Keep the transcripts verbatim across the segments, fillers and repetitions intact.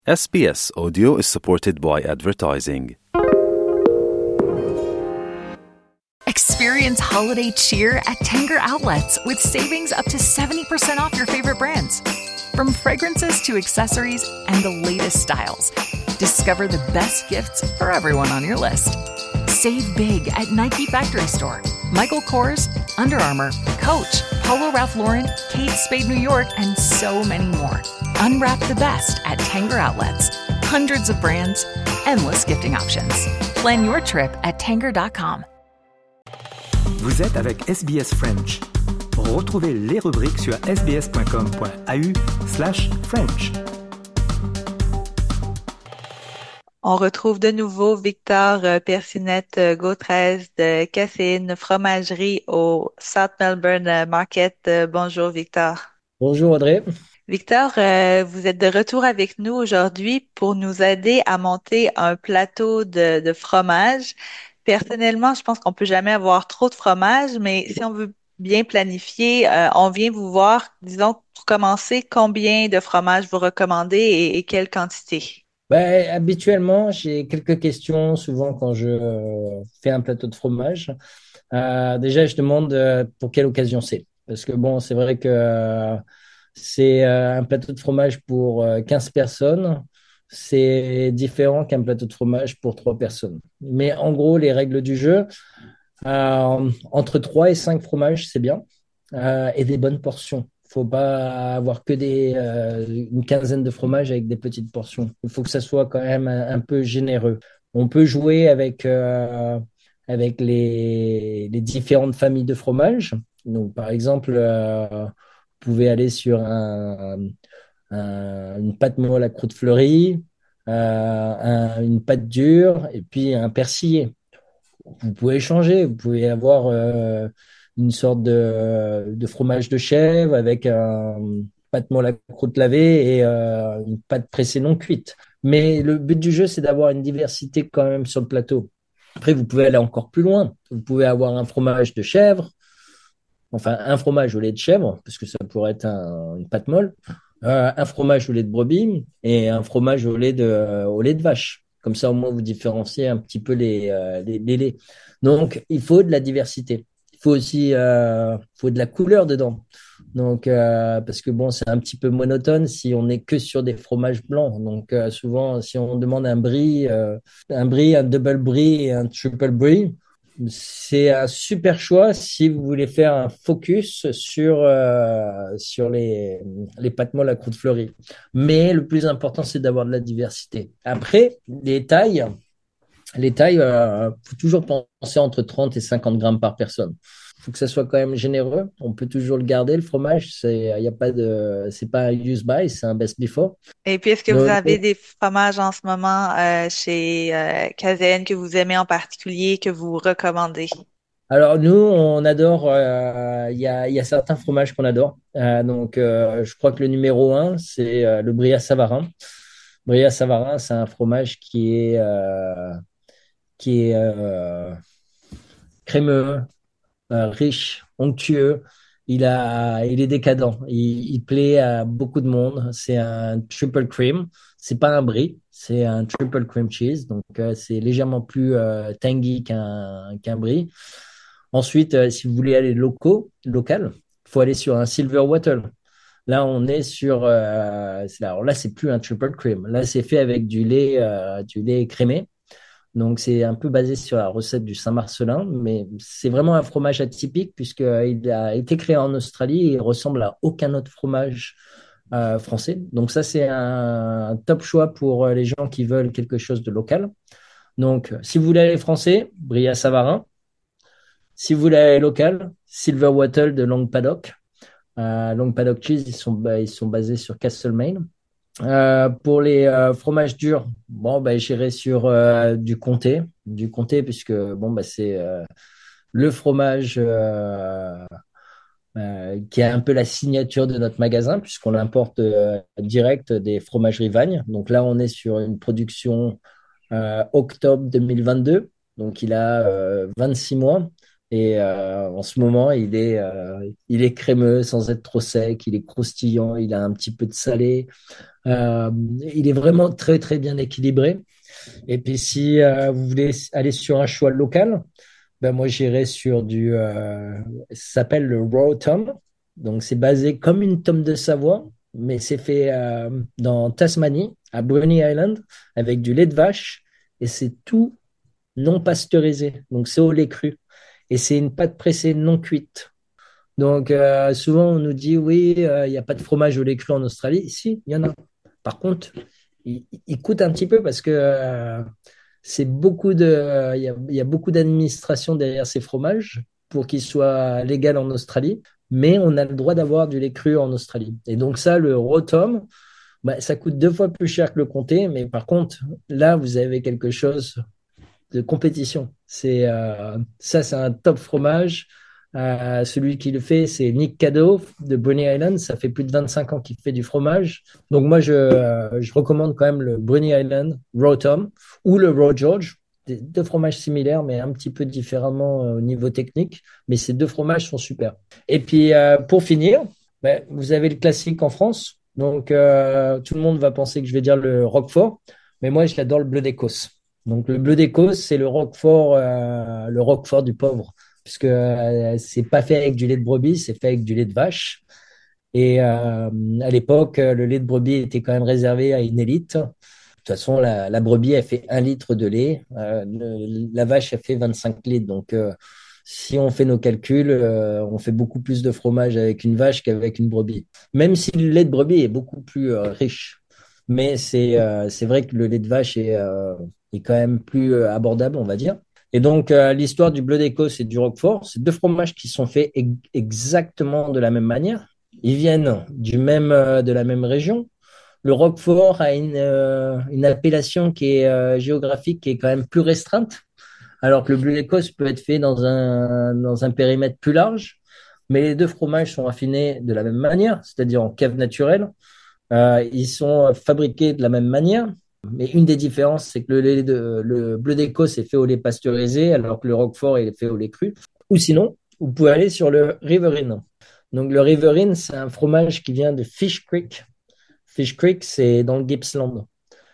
S B S Audio is supported by advertising. Experience holiday cheer at Tanger Outlets with savings up to seventy percent off your favorite brands. From fragrances to accessories and the latest styles, discover the best gifts for everyone on your list. Save big at Nike Factory Store, Michael Kors, Under Armour, Coach, Polo Ralph Lauren, Kate Spade New York, and so many more. Unwrap the best at Tanger Outlets. Hundreds of brands, endless gifting options. Plan your trip at tanger dot com. Vous êtes avec S B S French. Retrouvez les rubriques sur sbs.com.au slash French. On retrouve de nouveau Victor euh, Persinette-Gautrez de Caféine Fromagerie au South Melbourne euh, Market. Euh, bonjour Victor. Bonjour Audrey. Victor, euh, vous êtes de retour avec nous aujourd'hui pour nous aider à monter un plateau de, de fromage. Personnellement, je pense qu'on peut jamais avoir trop de fromage, mais si on veut bien planifier, euh, on vient vous voir, disons, pour commencer, combien de fromage vous recommandez et, et quelle quantité? Ben, habituellement, j'ai quelques questions souvent quand je euh, fais un plateau de fromage. Euh, déjà, je demande euh, pour quelle occasion c'est. Parce que bon, c'est vrai que euh, c'est euh, un plateau de fromage pour euh, quinze personnes. C'est différent qu'un plateau de fromage pour trois personnes. Mais en gros, les règles du jeu, euh, entre trois et cinq fromages, c'est bien. Euh, et des bonnes portions. Faut pas avoir que des euh, une quinzaine de fromages avec des petites portions. Il faut que ça soit quand même un, un peu généreux. On peut jouer avec euh, avec les les différentes familles de fromages. Donc par exemple, euh, vous pouvez aller sur un, un- une pâte molle à croûte fleurie, euh, un- une pâte dure et puis un persillé. Vous pouvez changer, vous pouvez avoir euh, une sorte de, de fromage de chèvre avec un pâte molle à croûte lavée et euh, une pâte pressée non cuite. Mais le but du jeu, c'est d'avoir une diversité quand même sur le plateau. Après, vous pouvez aller encore plus loin. Vous pouvez avoir un fromage de chèvre, enfin un fromage au lait de chèvre, parce que ça pourrait être un- une pâte molle, euh, un fromage au lait de brebis et un fromage au lait de, au lait de vache. Comme ça, au moins, vous différenciez un petit peu les, euh, les, les laits. Donc, il faut de la diversité. Il faut aussi euh, faut de la couleur dedans. Donc, euh, parce que bon, c'est un petit peu monotone si on n'est que sur des fromages blancs. Donc, euh, souvent, si on demande un brie, euh, un brie, un double brie et un triple brie, c'est un super choix si vous voulez faire un focus sur, euh, sur les, les pâtes molles à croûte fleurie. Mais le plus important, c'est d'avoir de la diversité. Après, les tailles, les tailles, euh, faut toujours penser entre trente et cinquante grammes par personne. Il faut que ça soit quand même généreux. On peut toujours le garder, le fromage. C'est, il y a pas de, c'est pas un use by, c'est un best before. Et puis, est-ce que vous Donc, avez des fromages en ce moment euh, chez euh, Cazenne que vous aimez en particulier, que vous recommandez? alors nous, on adore, euh, il y a, il y a certains fromages qu'on adore. Euh, donc euh, je crois que le numéro un, c'est euh, le Bria Savarin. Bria Savarin, c'est un fromage qui est, euh, qui est euh, crémeux, euh, riche, onctueux. Il a, il est décadent. Il, il plaît à beaucoup de monde. C'est un triple cream. C'est pas un brie, c'est un triple cream cheese. Donc euh, c'est légèrement plus euh, tangy qu'un qu'un brie. Ensuite, euh, si vous voulez aller locaux, local, il faut aller sur un Silver Wattle. Là, on est sur. Euh, c'est- alors là, c'est plus un triple cream. Là, c'est fait avec du lait, euh, du lait crémé. Donc, c'est un peu basé sur la recette du Saint-Marcelin, mais c'est vraiment un fromage atypique puisqu'il a été créé en Australie et il ressemble à aucun autre fromage euh, français. Donc, ça, c'est un, un top choix pour euh, les gens qui veulent quelque chose de local. Donc, si vous voulez aller français, Bria Savarin. Si vous voulez aller local, Silver Wattle de Long Paddock. Euh, Long Paddock Cheese, ils sont, ba- ils sont basés sur Castlemaine. Euh, pour les euh, fromages durs, bon, bah, j'irai sur euh, du comté, du comté puisque bon, bah, c'est euh, le fromage euh, euh, qui est un peu la signature de notre magasin puisqu'on importe euh, direct des fromageries Vagne. Donc là, on est sur une production euh, octobre deux mille vingt-deux. Donc il a euh, vingt-six mois. Et euh, en ce moment, il est, euh, il est crémeux sans être trop sec. Il est croustillant. Il a un petit peu de salé. Euh, il est vraiment très, très bien équilibré. Et puis, si euh, vous voulez aller sur un choix local, ben moi, j'irai sur du, euh, ça s'appelle le Raw Tom. Donc, c'est basé comme une tome de Savoie, mais c'est fait euh, dans Tasmanie, à Bruny Island, avec du lait de vache. Et c'est tout non pasteurisé. Donc, c'est au lait cru. Et c'est une pâte pressée non cuite. Donc, euh, souvent, on nous dit, oui, euh, il n'y a pas de fromage au lait cru en Australie. Si, il y en a. Par contre, il, il coûte un petit peu parce que euh, c'est beaucoup de, il y a, il y a beaucoup d'administration derrière ces fromages pour qu'ils soient légaux en Australie. Mais on a le droit d'avoir du lait cru en Australie. Et donc, ça, le Rotom, bah, ça coûte deux fois plus cher que le comté. Mais par contre, là, vous avez quelque chose de compétition. C'est euh, ça, c'est un top fromage. Euh, celui qui le fait, c'est Nick Caddo de Bruny Island. Ça fait plus de vingt-cinq ans qu'il fait du fromage. Donc moi, je, euh, je recommande quand même le Bruny Island Raw Tom ou le Raw George. Des- Deux fromages similaires, mais un petit peu différemment euh, au niveau technique. Mais ces deux fromages sont super. Et puis, euh, pour finir, ben, vous avez le classique en France. Donc, euh, tout le monde va penser que je vais dire le Roquefort. Mais moi, j'adore le bleu d'Écosse. Donc le bleu d'Écosse, c'est le roquefort, euh, le roquefort du pauvre, puisque euh, c'est pas fait avec du lait de brebis, c'est fait avec du lait de vache. Et euh, à l'époque, euh, le lait de brebis était quand même réservé à une élite. De toute façon, la, la brebis, elle fait un litre de lait, euh, le- la vache, elle fait vingt-cinq litres. Donc, euh, si on fait nos calculs, euh, on fait beaucoup plus de fromage avec une vache qu'avec une brebis. Même si le lait de brebis est beaucoup plus euh, riche. Mais c'est euh, c'est vrai que le lait de vache est, euh, est quand même plus euh, abordable, on va dire. Et donc, euh, l'histoire du bleu d'Écosse et du Roquefort, c'est deux fromages qui sont faits e- exactement de la même manière. Ils viennent du même, euh, de la même région. Le Roquefort a une, euh, une appellation qui est euh, géographique qui est quand même plus restreinte, alors que le bleu d'Écosse peut être fait dans un, dans un périmètre plus large. Mais les deux fromages sont affinés de la même manière, c'est-à-dire en cave naturelle. Euh, ils sont fabriqués de la même manière. Mais une des différences, c'est que le, lait de, le bleu d'Écosse est fait au lait pasteurisé, alors que le Roquefort est fait au lait cru. Ou sinon, vous pouvez aller sur le Riverine. Donc le Riverine, c'est un fromage qui vient de Fish Creek. Fish Creek, c'est dans le Gippsland.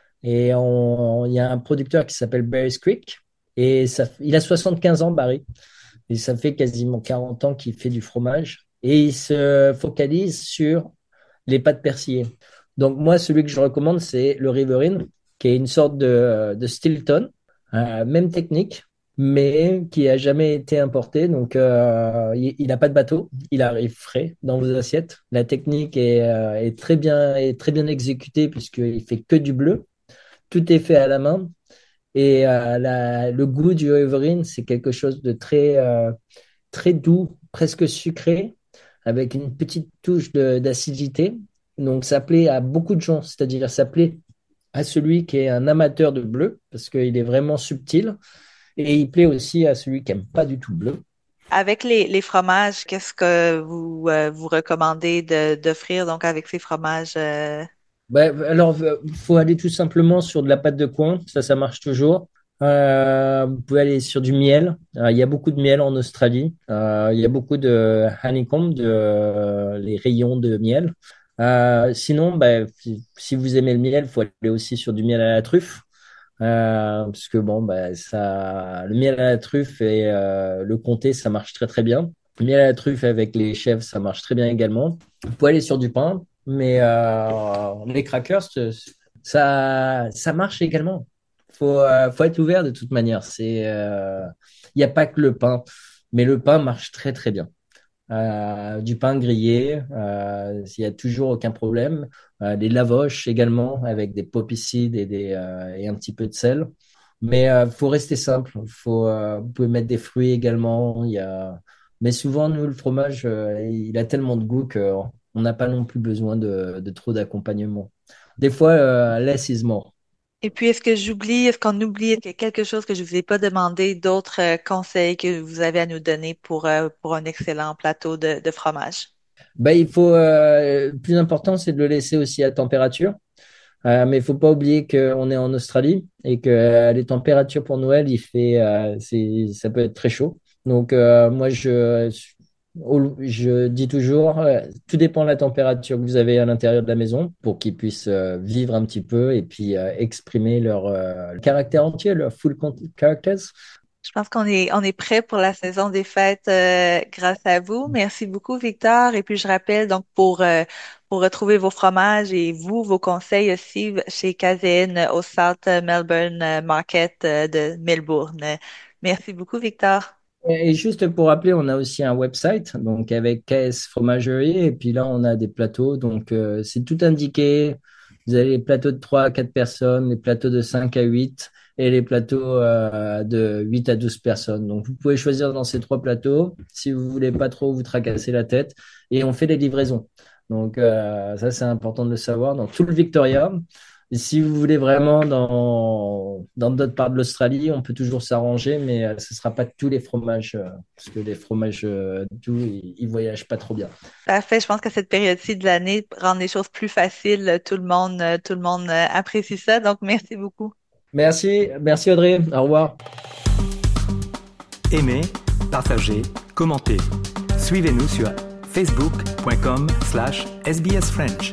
Et on- il y a un producteur qui s'appelle Barry's Creek. Et ça, il a soixante-quinze ans, Barry. Et ça fait quasiment quarante ans qu'il fait du fromage. Et il se focalise sur les pâtes persillées. Donc moi, celui que je recommande, c'est le Riverine, qui est une sorte de, de Stilton, euh, même technique, mais qui a jamais été importé. Donc euh, il n'a pas de bateau, il arrive frais dans vos assiettes. La technique est, euh, est très bien, est très bien exécutée puisqu'il fait que du bleu. Tout est fait à la main. Et euh, la- le goût du Riverine, c'est quelque chose de très, euh, très doux, presque sucré, avec une petite touche de- d'acidité. Donc, ça plaît à beaucoup de gens, c'est-à-dire ça plaît à celui qui est un amateur de bleu, parce qu'il est vraiment subtil, et il plaît aussi à celui qui n'aime pas du tout le bleu. Avec les, les fromages, qu'est-ce que vous, euh, vous recommandez de, d'offrir donc avec ces fromages? euh, Ben, alors, il faut aller tout simplement sur de la pâte de coin, ça, ça marche toujours. Euh, vous pouvez aller sur du miel. Euh, il y a beaucoup de miel en Australie. Euh, il y a beaucoup de honeycomb, de, euh, les rayons de miel. Euh, sinon, ben, si si vous aimez le miel, il faut aller aussi sur du miel à la truffe. Euh, parce que bon, ben, ça, le miel à la truffe et euh, le comté, ça marche très très bien. Le miel à la truffe avec les chèvres, ça marche très bien également. Vous pouvez aller sur du pain, mais euh, les crackers, ça, ça marche également. Faut, euh, faut être ouvert de toute manière. C'est, euh, il n'y a pas que le pain, mais le pain marche très très bien. Euh, du pain grillé, euh, il n'y a toujours aucun problème. Euh, des lavoches également avec des poppy seeds et, des, euh, et un petit peu de sel. Mais euh, faut rester simple. Faut, euh, vous pouvez mettre des fruits également. Il y a... Mais souvent, nous, le fromage, euh, il a tellement de goût qu'on n'a pas non plus besoin de, de trop d'accompagnement. Des fois, euh, less is more. Et puis, est-ce que j'oublie, est-ce qu'on oublie est-ce qu'il y a quelque chose que je vous ai pas demandé, d'autres euh, conseils que vous avez à nous donner pour, euh, pour un excellent plateau de, de fromage? Ben, il faut, euh, le plus important, c'est de le laisser aussi à température. Euh, mais il faut pas oublier qu'on est en Australie et que euh, les températures pour Noël, il fait, euh, c'est, ça peut être très chaud. Donc, euh, moi, je, Je dis toujours, euh, tout dépend de la température que vous avez à l'intérieur de la maison pour qu'ils puissent euh, vivre un petit peu et puis euh, exprimer leur euh, caractère entier, leur full characters. Je pense qu'on est, on est prêt pour la saison des fêtes euh, grâce à vous. Merci beaucoup, Victor. Et puis, je rappelle, donc, pour, euh, pour retrouver vos fromages et vous, vos conseils aussi chez Kazéen au South Melbourne Market euh, de Melbourne. Merci beaucoup, Victor. Et juste pour rappeler, on a aussi un website, donc avec K S Fromagerie, et puis là, on a des plateaux, donc euh, c'est tout indiqué. Vous avez les plateaux de trois à quatre personnes, les plateaux de cinq à huit, et les plateaux euh, de huit à douze personnes. Donc, vous pouvez choisir dans ces trois plateaux, si vous voulez pas trop vous tracasser la tête, et on fait des livraisons. Donc, euh, ça, c'est important de le savoir, dans tout le Victoria. Et si vous voulez vraiment dans dans d'autres parts de l'Australie, on peut toujours s'arranger, mais euh, ce ne sera pas tous les fromages, euh, parce que les fromages euh, doux, ils, ils voyagent pas trop bien. Parfait. Je pense que cette période-ci de l'année rend les choses plus faciles. Tout le monde, euh, tout le monde euh, apprécie ça. Donc, merci beaucoup. Merci, merci Audrey. Au revoir. Aimez, partagez, commentez. Suivez-nous sur facebook point com slash S B S French.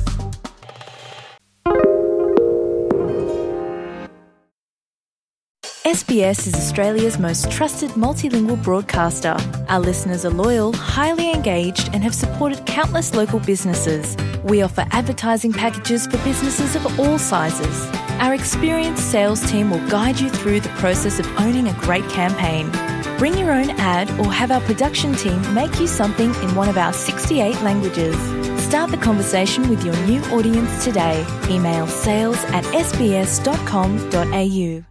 S B S is Australia's most trusted multilingual broadcaster. Our listeners are loyal, highly engaged, and have supported countless local businesses. We offer advertising packages for businesses of all sizes. Our experienced sales team will guide you through the process of owning a great campaign. Bring your own ad or have our production team make you something in one of our sixty-eight languages. Start the conversation with your new audience today. Email sales at s b s dot com dot a u.